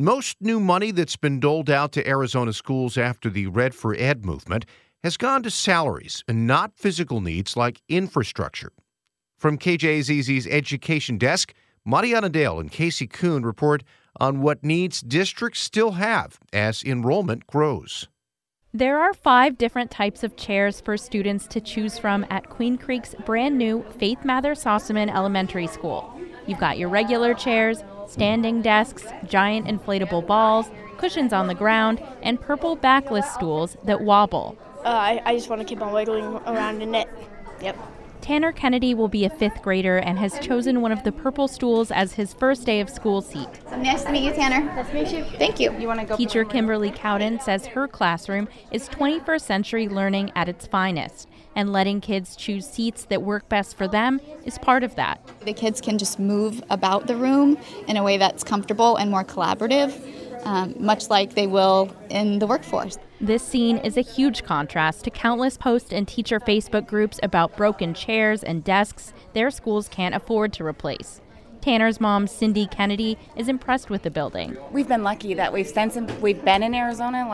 Most new money that's been doled out to Arizona schools after the Red for Ed movement has gone to salaries and not physical needs like infrastructure. From KJZZ's Education Desk, Mariana Dale and Casey Kuhn report on what needs districts still have as enrollment grows. There are 5 different types of chairs for students to choose from at Queen Creek's brand new Faith Mather Sossaman Elementary School. You've got your regular chairs, standing desks, giant inflatable balls, cushions on the ground, and purple backless stools that wobble. I just want to keep on wiggling around in it. Yep. Tanner Kennedy will be a 5th grader and has chosen one of the purple stools as his first day of school seat. Nice to meet you, Tanner. Nice to meet you. Thank you. You want to go? Teacher Kimberly Cowden says her classroom is 21st century learning at its finest, and letting kids choose seats that work best for them is part of that. The kids can just move about the room in a way that's comfortable and more collaborative, much like they will in the workforce. This scene is a huge contrast to countless post and teacher Facebook groups about broken chairs and desks their schools can't afford to replace. Tanner's mom, Cindy Kennedy, is impressed with the building. We've been lucky that we've been in Arizona,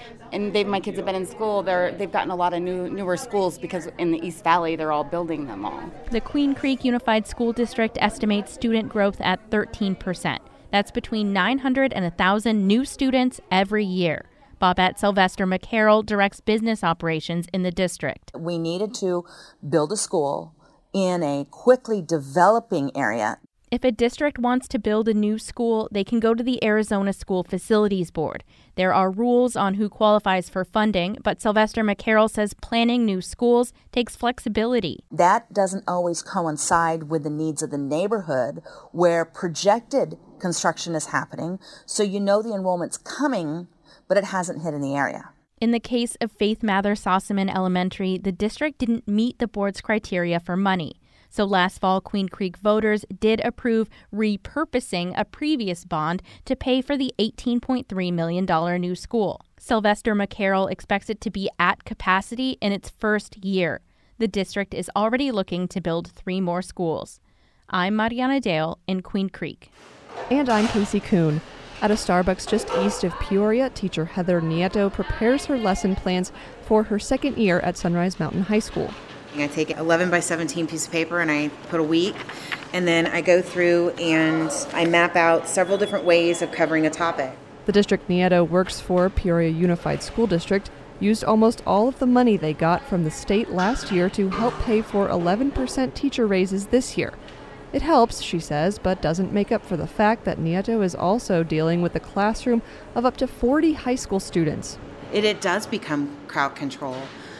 and my kids have been in school. They've gotten a lot of newer schools because in the East Valley, they're all building them all. The Queen Creek Unified School District estimates student growth at 13%. That's between 900 and 1,000 new students every year. Bobette Sylvester McCarroll directs business operations in the district. We needed to build a school in a quickly developing area. If a district wants to build a new school, they can go to the Arizona School Facilities Board. There are rules on who qualifies for funding, but Sylvester McCarroll says planning new schools takes flexibility. That doesn't always coincide with the needs of the neighborhood where projected construction is happening, so you know the enrollment's coming, but it hasn't hit in the area. In the case of Faith Mather Sossaman Elementary, the district didn't meet the board's criteria for money. So last fall, Queen Creek voters did approve repurposing a previous bond to pay for the $18.3 million new school. Sylvester McCarroll expects it to be at capacity in its first year. The district is already looking to build 3 more schools. I'm Mariana Dale in Queen Creek. And I'm Casey Kuhn. At a Starbucks just east of Peoria, teacher Heather Nieto prepares her lesson plans for her second year at Sunrise Mountain High School. I take an 11 by 17 piece of paper and I put a week, and then I go through and I map out several different ways of covering a topic. The district Nieto works for, Peoria Unified School District, used almost all of the money they got from the state last year to help pay for 11% teacher raises this year. It helps, she says, but doesn't make up for the fact that Nieto is also dealing with a classroom of up to 40 high school students. It does become crowd control,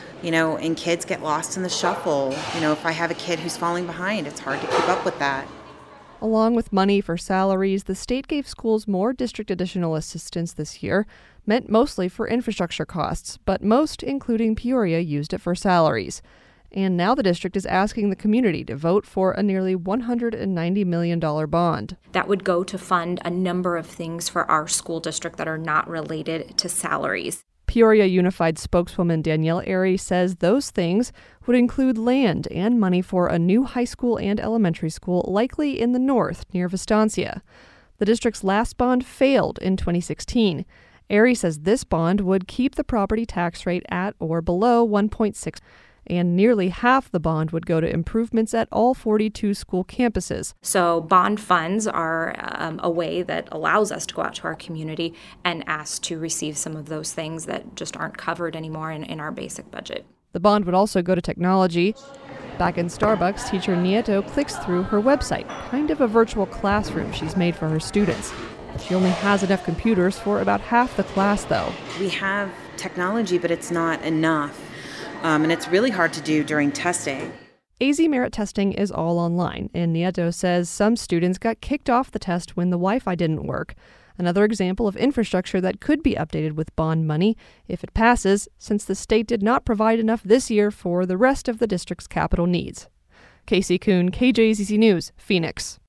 and kids get lost in the shuffle. If I have a kid who's falling behind, it's hard to keep up with that. Along with money for salaries, the state gave schools more district additional assistance this year, meant mostly for infrastructure costs, but most, including Peoria, used it for salaries. And now the district is asking the community to vote for a nearly $190 million bond. That would go to fund a number of things for our school district that are not related to salaries. Peoria Unified spokeswoman Danielle Airy says those things would include land and money for a new high school and elementary school, likely in the north near Vistancia. The district's last bond failed in 2016. Airy says this bond would keep the property tax rate at or below 1.6%. And nearly half the bond would go to improvements at all 42 school campuses. So bond funds are a way that allows us to go out to our community and ask to receive some of those things that just aren't covered anymore in our basic budget. The bond would also go to technology. Back in Starbucks, teacher Nieto clicks through her website, kind of a virtual classroom she's made for her students. She only has enough computers for about half the class, though. We have technology, but it's not enough. And it's really hard to do during testing. AZ Merit testing is all online, and Nieto says some students got kicked off the test when the Wi-Fi didn't work. Another example of infrastructure that could be updated with bond money if it passes, since the state did not provide enough this year for the rest of the district's capital needs. Casey Kuhn, KJZZ News, Phoenix.